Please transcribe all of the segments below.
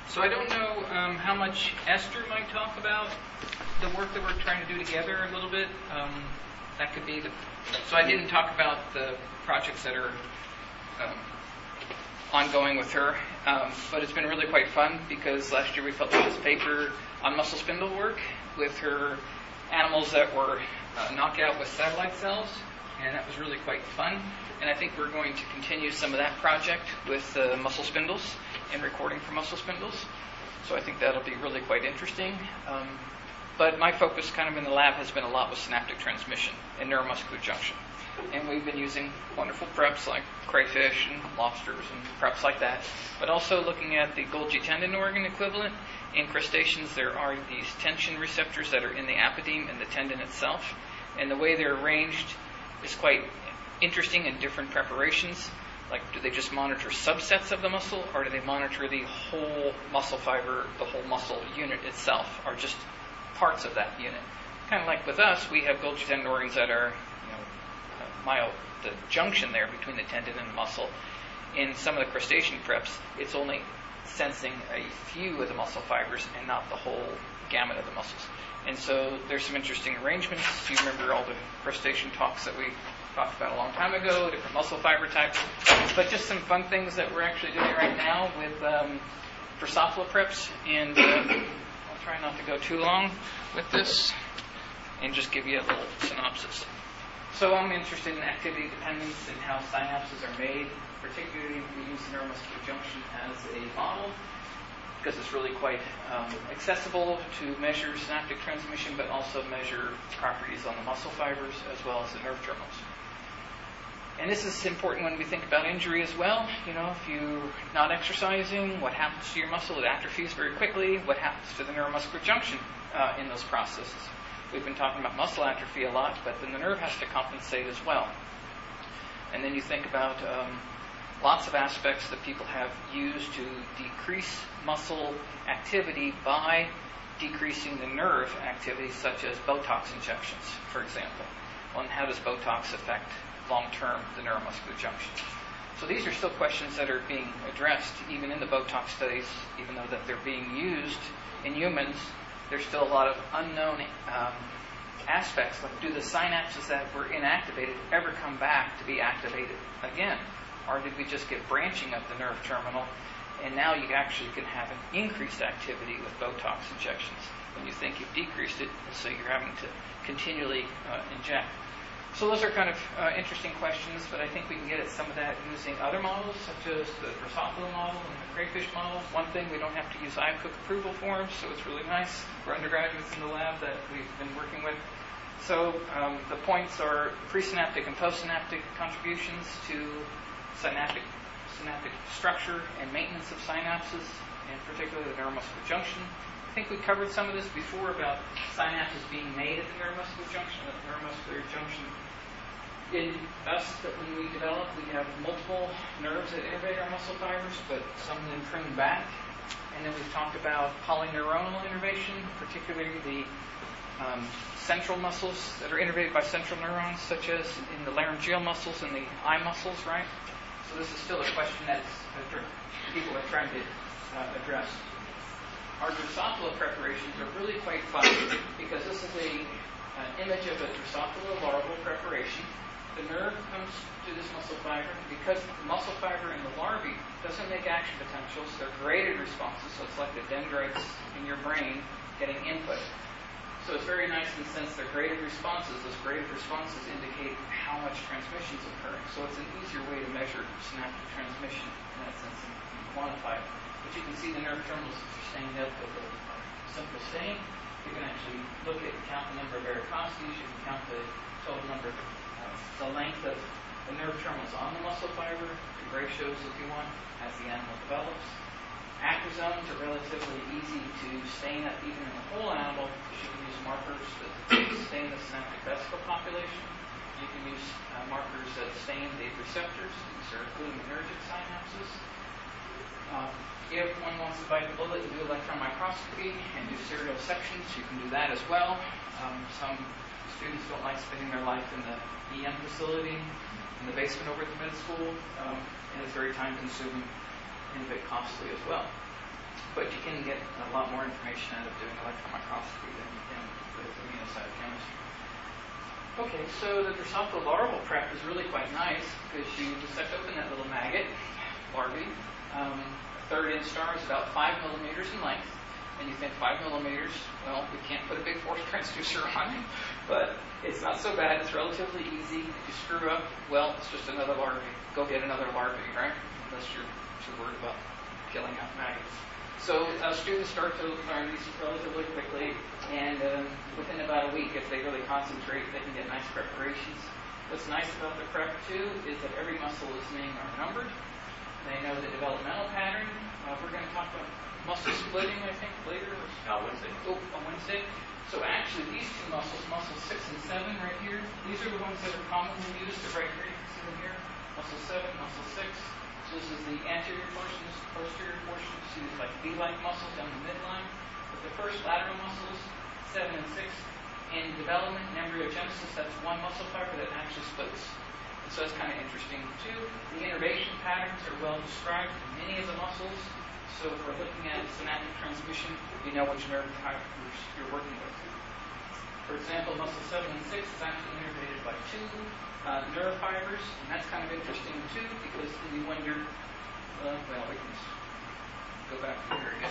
So I don't know how much Esther might talk about the work that we're trying to do together a little bit. That could be so I didn't talk about the projects that are ongoing with her, but it's been really quite fun because last year we published this paper on muscle spindle work with her animals that were knocked out with satellite cells, and that was really quite fun. And I think we're going to continue some of that project with muscle spindles and recording for muscle spindles. So I think that'll be really quite interesting. But my focus kind of in the lab has been a lot with synaptic transmission and neuromuscular junction. And we've been using wonderful preps like crayfish and lobsters and preps like that, but also looking at the Golgi tendon organ equivalent. In crustaceans, there are these tension receptors that are in the apodeme and the tendon itself. And the way they're arranged is quite interesting in different preparations. Like, do they just monitor subsets of the muscle, or do they monitor the whole muscle fiber, the whole muscle unit itself, or just parts of that unit? Kind of like with us, we have Golgi tendon organs that are, the junction there between the tendon and the muscle. In some of the crustacean preps, it's only sensing a few of the muscle fibers and not the whole gamut of the muscles. And so there's some interesting arrangements. You remember all the crustacean talks that we talked about a long time ago, different muscle fiber types. But just some fun things that we're actually doing right now with Drosophila preps. And I'll try not to go too long with this and just give you a little synopsis. So I'm interested in activity dependence and how synapses are made. Particularly, we use the neuromuscular junction as a model because it's really quite accessible to measure synaptic transmission, but also measure properties on the muscle fibers as well as the nerve terminals. And this is important when we think about injury as well. If you're not exercising, what happens to your muscle? It atrophies very quickly. What happens to the neuromuscular junction in those processes? We've been talking about muscle atrophy a lot, but then the nerve has to compensate as well. And then you think about lots of aspects that people have used to decrease muscle activity by decreasing the nerve activity, such as Botox injections, for example. Well, and how does Botox affect long-term the neuromuscular junction? So these are still questions that are being addressed even in the Botox studies, even though that they're being used in humans. There's still a lot of unknown aspects, like do the synapses that were inactivated ever come back to be activated again? Or did we just get branching of the nerve terminal, and now you actually can have an increased activity with Botox injections when you think you've decreased it, so you're having to continually inject. So those are kind of interesting questions, but I think we can get at some of that using other models, such as the Drosophila model and the crayfish model. One thing, we don't have to use IACUC approval forms, so it's really nice for undergraduates in the lab that we've been working with. So the points are presynaptic and postsynaptic contributions to synaptic structure and maintenance of synapses, and particularly the neuromuscular junction. I think we covered some of this before about synapses being made at the neuromuscular junction. In us, that when we develop, we have multiple nerves that innervate our muscle fibers, but some of them prune back. And then we've talked about polyneuronal innervation, particularly the central muscles that are innervated by central neurons, such as in the laryngeal muscles and the eye muscles, right? So this is still a question that people are trying to address. Our Drosophila preparations are really quite fun because this is an image of a Drosophila larval preparation. The nerve comes to this muscle fiber. Because the muscle fiber in the larvae doesn't make action potentials, they're graded responses, so it's like the dendrites in your brain getting input. So it's very nice in the sense they're graded responses. Those graded responses indicate how much transmission is occurring. So it's an easier way to measure synaptic transmission in that sense and quantify it. But you can see the nerve terminals are stained up with a simple stain. You can actually look at and count the number of varicosities. You can count the total number, the length of the nerve terminals on the muscle fiber, the ratios if you want, as the animal develops. Acrosomes are relatively easy to stain up even in the whole animal. You can use markers that stain the synaptic vesicle population. You can use markers that stain the receptors. These are glutamatergic synapses. If one wants to bite the bullet and do electron microscopy and do serial sections, you can do that as well. Some students don't like spending their life in the EM facility in the basement over at the med school, and it's very time-consuming and a bit costly as well. but you can get a lot more information out of doing electron microscopy than you can with immunocytochemistry. Okay, so the Drosophila larval prep is really quite nice because you dissect open that little maggot, larvae. A third instar is about 5 millimeters in length. And you think 5 millimeters, well, we can't put a big force transducer on it, but it's not so bad. It's relatively easy. If you screw up, well, it's just another larvae. Go get another larvae, right? Unless you're too worried about killing out maggots. So students start to learn these relatively quickly, and within about a week, if they really concentrate, they can get nice preparations. What's nice about the prep, too, is that every muscle is named or numbered. They know the developmental pattern. We're going to talk about muscle splitting, I think, later. Wednesday. On Wednesday. So actually, these two muscles, muscles 6 and 7 right here, these are the ones that are commonly used. They're right here. You can see them here. Muscle 7, muscle 6. So this is the anterior portion, this is the posterior portion. You see these like V-like muscles down the midline. But the first lateral muscles, 7 and 6, in development and embryogenesis, that's one muscle fiber that actually splits. And so that's kind of interesting too. The innervation patterns are well described in many of the muscles. So if we're looking at synaptic transmission, you know which nerve fibers you're working with. For example, muscle 7 and 6 is actually innervated by 2 nerve fibers, and that's kind of interesting too, because then you wonder, well, we can just go back here again.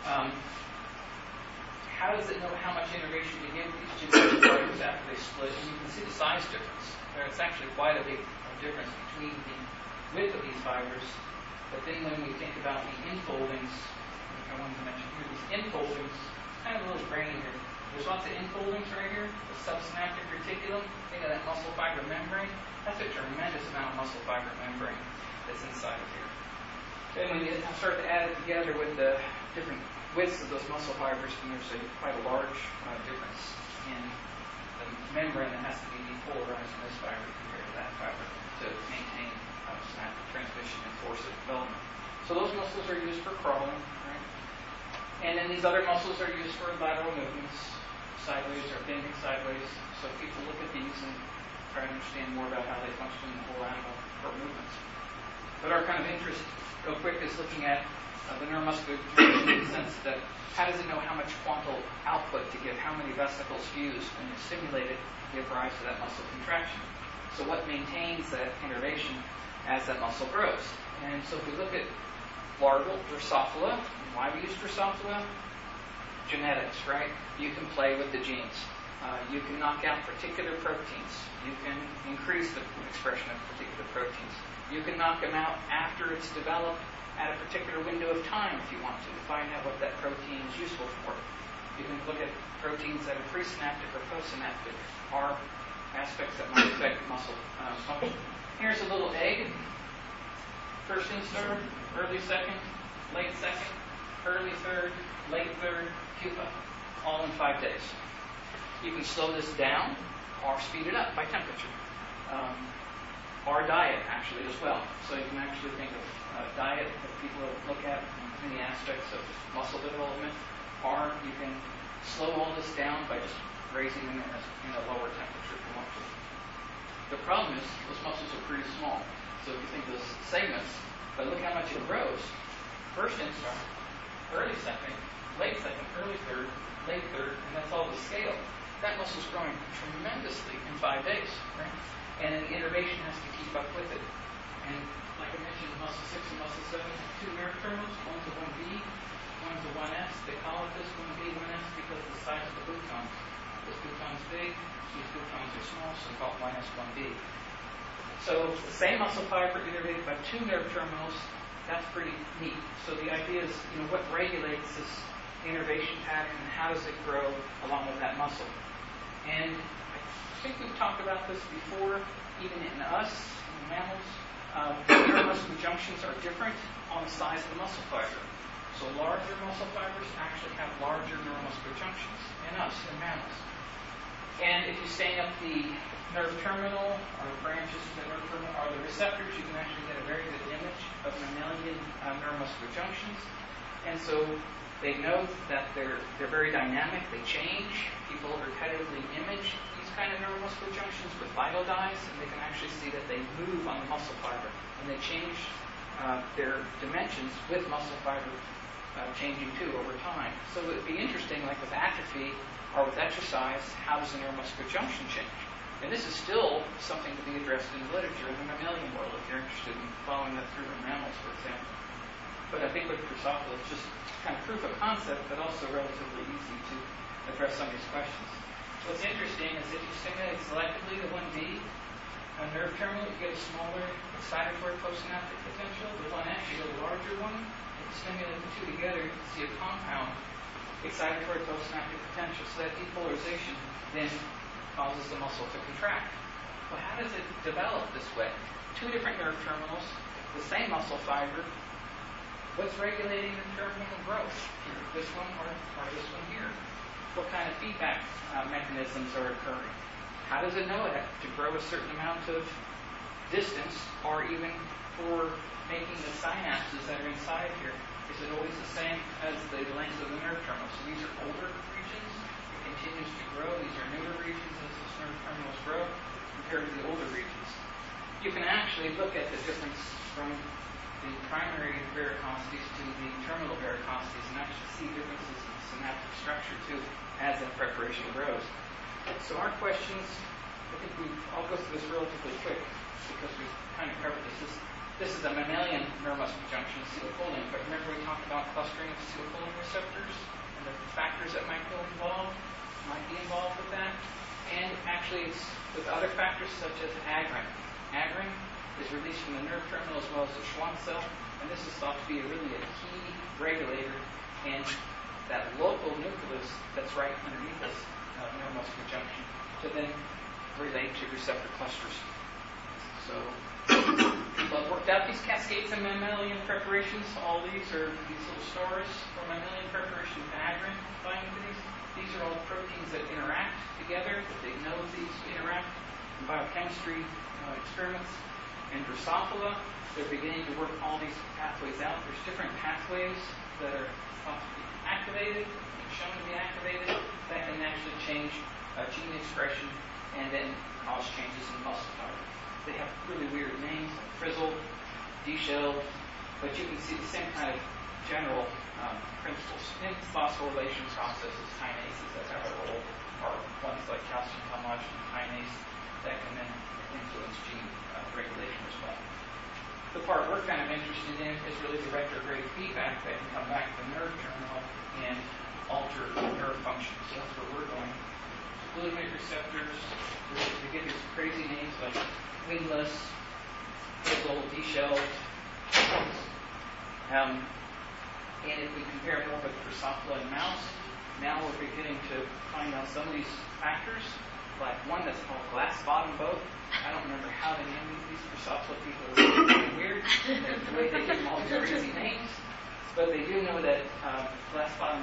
How does it know how much innervation to give these two nerve fibers after they split? And you can see the size difference. It's actually quite a big difference between the width of these fibers. But then when we think about the infoldings, I wanted to mention here, these infoldings, kind of a little brain here. There's lots of infoldings right here. The subsynaptic reticulum, think of that muscle fiber membrane. That's a tremendous amount of muscle fiber membrane that's inside of here. Then when you start to add it together with the different widths of those muscle fibers, then there's quite a large difference in the membrane that has to be depolarized in this fiber compared to that fiber to maintain synaptic transmission and force of development. So those muscles are used for crawling, right? And then these other muscles are used for lateral movements, sideways or bending sideways. So people look at these and try to understand more about how they function in the whole animal or movements. But our kind of interest, real quick, is looking at the neuromuscular junction in the sense that how does it know how much quantal output to give, how many vesicles fuse when you stimulate it to give rise to that muscle contraction. So what maintains that innervation as that muscle grows? And so if we look at larval Drosophila, why we use Drosophila? Genetics, right? You can play with the genes. You can knock out particular proteins. You can increase the expression of particular proteins. You can knock them out after it's developed at a particular window of time if you want to find out what that protein is useful for. You can look at proteins that are presynaptic or postsynaptic, are aspects that might affect muscle function. Here's a little egg. First instar, early second, late second, early third, late third, pupa, all in 5 days. You can slow this down or speed it up by temperature. Or diet, actually, as well. So you can actually think of diet that people look at in many aspects of muscle development, or you can slow all this down by just raising them in a lower temperature if you want to. The problem is those muscles are pretty small. So if you think of those segments, but look how much it grows. First instar, early second, late second, early third, late third, and that's all the scale. That muscle's growing tremendously in 5 days, right? And then the innervation has to keep up with it. And like I mentioned, muscle 6 and muscle 7 have 2 nerve terminals. One's a 1B, one's a 1S. They call it this 1B, 1S because of the size of the boutons. This bouton's big, these boutons are small, so we call it 1S, 1B. So the same muscle fiber innervated by 2 nerve terminals, that's pretty neat. So the idea is, what regulates this innervation pattern and how does it grow along with that muscle? And I think we've talked about this before, even in us, in mammals. Neuromuscular junctions are different on the size of the muscle fiber. So larger muscle fibers actually have larger neuromuscular junctions in us, in mammals. And if you stand up the nerve terminal or branches of the nerve terminal or the receptors, you can actually get a very good image of mammalian neuromuscular junctions. And so they know that they're very dynamic, they change. People repetitively image these kind of neuromuscular junctions with vital dyes, and they can actually see that they move on the muscle fiber. And they change their dimensions with muscle fiber changing too over time. So it would be interesting, like with atrophy or with exercise, how does the neuromuscular junction change? And this is still something to be addressed in the literature in the mammalian world if you're interested in following that through in mammals, for example. But I think with Drosophila, it's just kind of proof of concept, but also relatively easy to address some of these questions. What's interesting is if you stimulate selectively the 1D nerve terminal, you get a smaller excitatory postsynaptic potential. The one actually, the larger one, if you stimulate the two together, you see a compound excitatory postsynaptic potential. So that depolarization then causes the muscle to contract. Well, how does it develop this way? Two different nerve terminals, the same muscle fiber. What's regulating the terminal growth here? This one or this one here? What kind of feedback mechanisms are occurring? How does it know it to grow a certain amount of distance, or even for making the synapses that are inside here? Is it always the same as the length of the nerve terminal? So these are older regions. It continues to grow. These are newer regions as these nerve terminals grow compared to the older regions. You can actually look at the difference from the primary varicosities to the terminal varicosities and actually see differences in synaptic structure too as that preparation grows. So our questions, I think I'll go through this relatively quick because we've kind of covered this. This is a mammalian neuromuscular junction, acetylcholine, but remember we talked about clustering of acetylcholine receptors and the factors that might be involved with that. And actually it's with other factors such as agrin. Agrin is released from the nerve terminal as well as the Schwann cell, and this is thought to be really a key regulator in that local nucleus that's right underneath this neuromuscular junction to then relate to receptor clusters. So people have worked out these cascades in mammalian preparations. All these are these little stars for mammalian preparation of agrin binding to these. These are all proteins that interact together, that they know these interact in biochemistry experiments. In Drosophila, they're beginning to work all these pathways out. There's different pathways that are thought to be activated, shown to be activated, that can actually change gene expression and then cause changes in muscle fiber. They have really weird names, like frizzle, D-shell, but you can see the same kind of general principles. In phosphorylation processes, kinases, that's how they roll, or ones like calcium calmodulin kinase that can then influence gene regulation as well. The part we're kind of interested in is really the retrograde feedback that can come back to the nerve terminal and alter nerve function. So that's where we're going. Glutamate receptors, we get these crazy names like wingless, frizzle, D-shell. And if we compare more with Drosophila and mouse, now we're beginning to find out some of these factors, like one that's called glass bottom boat. I don't remember how they named these Drosophila people. Are really weird, the way they give them all these crazy names. But they do know that glass bottom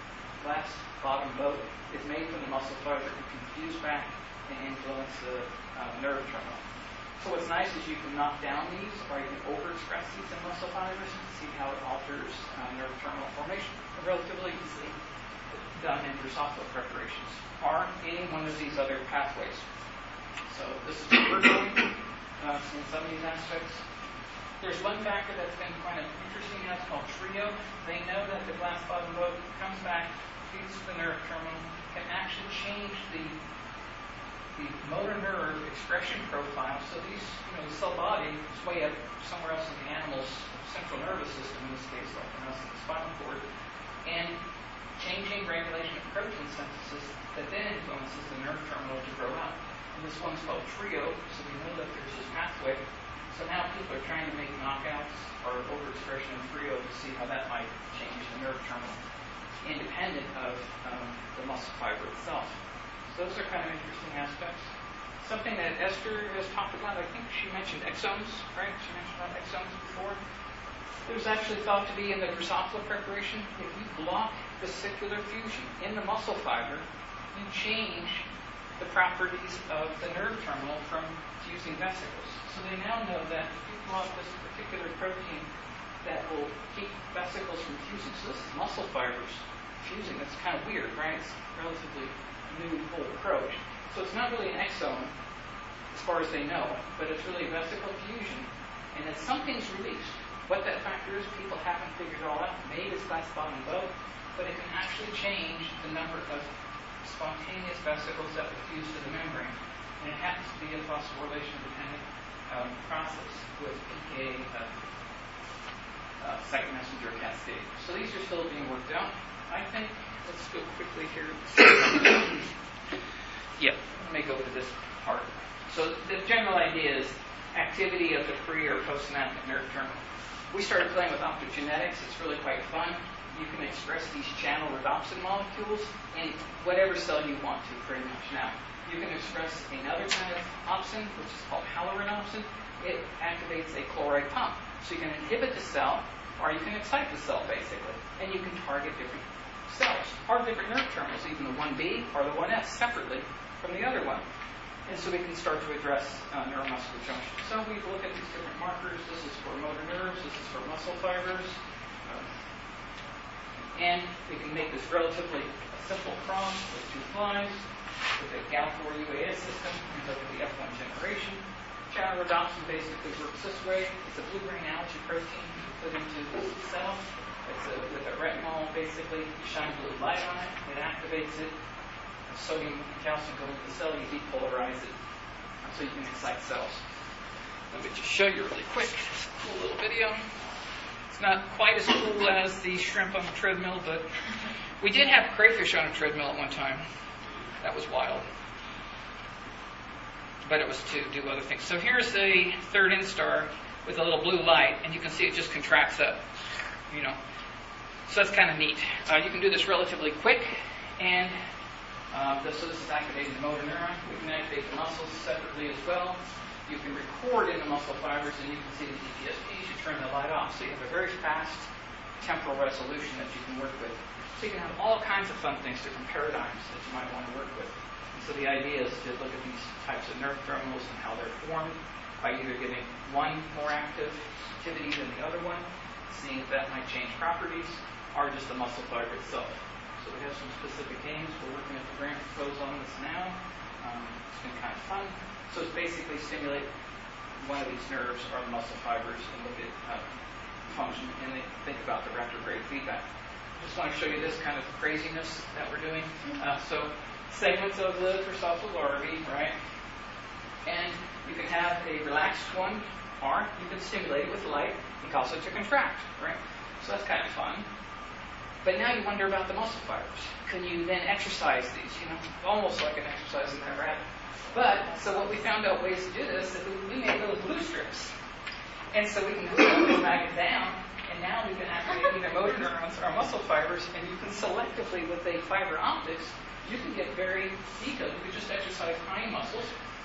boat is made from the muscle fiber that can fuse back and influence the nerve terminal. So what's nice is you can knock down these, or you can overexpress these in muscle fibers and see how it alters nerve terminal formation. Relatively easily done in Drosophila preparations, or any one of these other pathways. So this is where we're going in some of these aspects. There's one factor that's been kind of interesting now, it's called TRIO. They know that the glass bottom boat comes back, feeds the nerve terminal, can actually change the motor nerve expression profile. So these, the cell body is way up somewhere else in the animal's central nervous system, in this case, like in us in the spinal cord, and changing regulation of protein synthesis that then influences the nerve terminal to grow out. And this one's called TRIO, so we know that there's this pathway. So now people are trying to make knockouts or overexpression of TRIO to see how that might change the nerve terminal, independent of the muscle fiber itself. So those are kind of interesting aspects. Something that Esther has talked about, I think she mentioned exomes, right? She mentioned about exomes before. There's actually thought to be in the Drosophila preparation, if you block vesicular fusion in the muscle fiber, you change the properties of the nerve terminal from fusing vesicles. So they now know that if you block this particular protein that will keep vesicles from fusing, so this is muscle fibers fusing, that's kind of weird, right? It's relatively new whole approach. So it's not really an exome as far as they know, but it's really vesicle fusion. And if something's released, What that factor is, people haven't figured it all out. Maybe it's classified in both, but it can actually change the number of spontaneous vesicles that fuse to the membrane. And it happens to be a phosphorylation-dependent process with PK second messenger cascade. So these are still being worked out. I think, let's go quickly here. Yep, let me go to this part. So the general idea is activity of the pre- or postsynaptic nerve terminal. We started playing with optogenetics. It's really quite fun. You can express these channel rhodopsin molecules in whatever cell you want to, pretty much. Now, you can express another kind of opsin, which is called halorenopsin. It activates a chloride pump. So you can inhibit the cell, or you can excite the cell, basically. And you can target different cells, or different nerve terminals, even the 1B or the 1S, separately from the other one. And so we can start to address neuromuscular junction. So we've looked at these different markers. This is for motor nerves. This is for muscle fibers. And we can make this relatively simple prong with two flies, with a GAL4 UAS system, and look at the F1 generation. Channel rhodopsin basically works this way. It's a blue-green algae protein you put into the cell. It's with a retinol, basically. You shine blue light on it. It activates it. Sodium and calcium go into the cell. You depolarize it so you can excite cells. Let me just show you really quick. It's a cool little video. It's not quite as cool as the shrimp on the treadmill, but we did have crayfish on a treadmill at one time. That was wild. But it was to do other things. So here's a third instar with a little blue light, and you can see it just contracts up. So that's kind of neat. You can do this relatively quick, and so this is activating the motor neuron. We can activate the muscles separately as well. You can record in the muscle fibers, and you can see the DPSPs. You turn the light off, so you have a very fast temporal resolution that you can work with. So you can have all kinds of fun things, different paradigms that you might want to work with. And so the idea is to look at these types of nerve terminals and how they're formed by either giving one more active activity than the other one, seeing if that might change properties, or just the muscle fiber itself. So we have some specific aims. We're working at the grant proposal on this now. It's been kind of fun. So it's basically stimulate one of these nerves or the muscle fibers and look at function and think about the retrograde feedback. I just want to show you this kind of craziness that we're doing. So segments of the drosophil larvae, right? And you can have a relaxed one, or you can stimulate it with light and cause it to contract, right? So that's kind of fun. But now you wonder about the muscle fibers. Can you then exercise these? Almost like an exercise in that rabbit. But, so what we found out ways to do this is we made those blue strips. And so we can glue the magnet down, and now we can activate either motor neurons or muscle fibers, and you can selectively, with a fiber optics, you can get very detailed. You could just exercise hind muscles.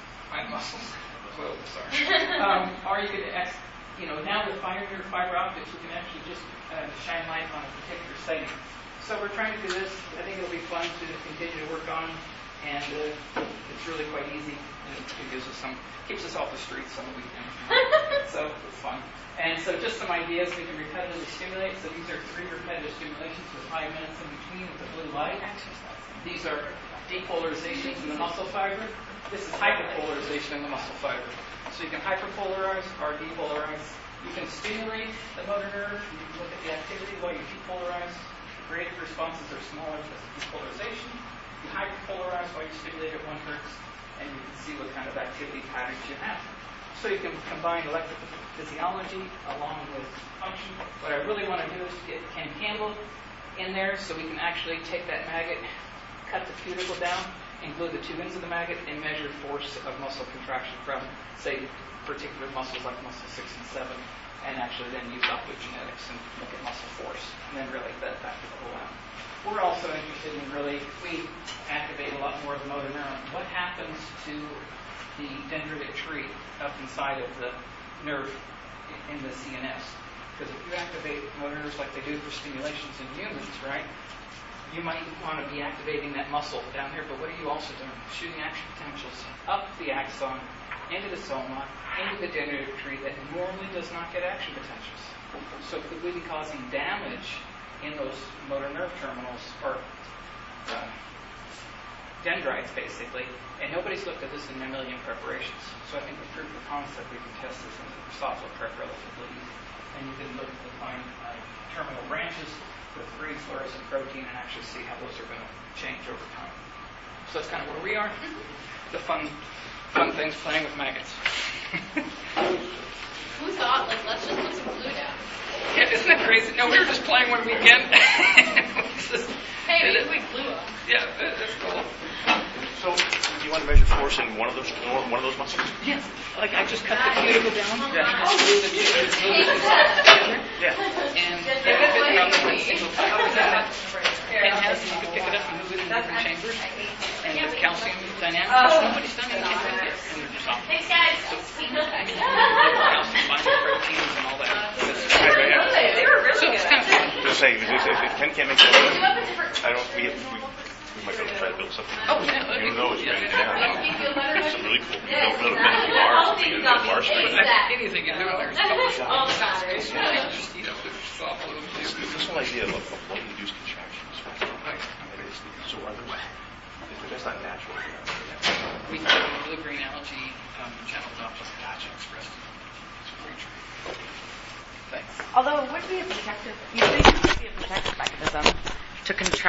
Well, sorry. Or you could, now with fiber optics, we can actually just shine light on a particular segment. So we're trying to do this. I think it'll be fun to continue to work on, and it's really quite easy. It gives us keeps us off the streets some weekends. So it's fun. And so just some ideas we can repetitively stimulate. So these are 3 repetitive stimulations with 5 minutes in between with the blue light. These are depolarizations in the muscle fiber. This is hyperpolarization in the muscle fiber. So you can hyperpolarize or depolarize. You can stimulate the motor nerve. You can look at the activity while you depolarize. The rate of responses are smaller because of depolarization. You hyperpolarize while you stimulate at 1 hertz, and you can see what kind of activity patterns you have. So you can combine electrical physiology along with function. What I really want to do is get Ken Campbell in there so we can actually take that maggot, cut the cuticle down, and glue the 2 ends of the maggot and measure force of muscle contraction from, say, particular muscles like muscle 6 and 7, and actually then use optogenetics and look at muscle force, and then relate that back to the whole animal. We're also interested in we activate a lot more of the motor neuron. What happens to the dendritic tree up inside of the nerve in the CNS? Because if you activate motor nerves like they do for stimulations in humans, right, you might want to be activating that muscle down here, but what are you also doing? Shooting action potentials up the axon, into the soma, into the dendritic tree that normally does not get action potentials. So could we be causing damage in those motor nerve terminals, or dendrites, basically, and nobody's looked at this in mammalian preparations. So I think with proof of concept, we can test this in software prep relatively easy. And you can look at the fine terminal branches with green fluorescent protein and actually see how those are going to change over time. So that's kind of where we are. The fun things playing with maggots. Who thought, like, let's just put some glue down? Yeah, isn't that crazy? No, we were just playing one weekend. Hey, maybe we glue them. Yeah, that's cool. So, do you want to measure force in one of those muscles? Yes. Like I just cut the cuticle down. Yeah. Glue the cuticle together. Yeah. And it fit around the single and has, you can pick it up and move it in different chambers. And with calcium dynamics, nobody's done anything like this. And they're just awful. Thanks, guys. So, calcium binding proteins and all that. They were really So good. it's kind of fun. Just say, if Ken can't make that, I don't. We might be able to try to build something. Oh, yeah. Even though it's really down. You feel better? It's really cool. Build a benefit bar or something. A bar strength. Anything you do in there is published. All the batteries. Just, it's awful. This whole idea of what induced contractions. So are those? That's not natural. We can do blue-green algae channel Doppler. Gotcha. Expressed. Thanks. Although it would be a protective, you think it would be a protective mechanism to contract.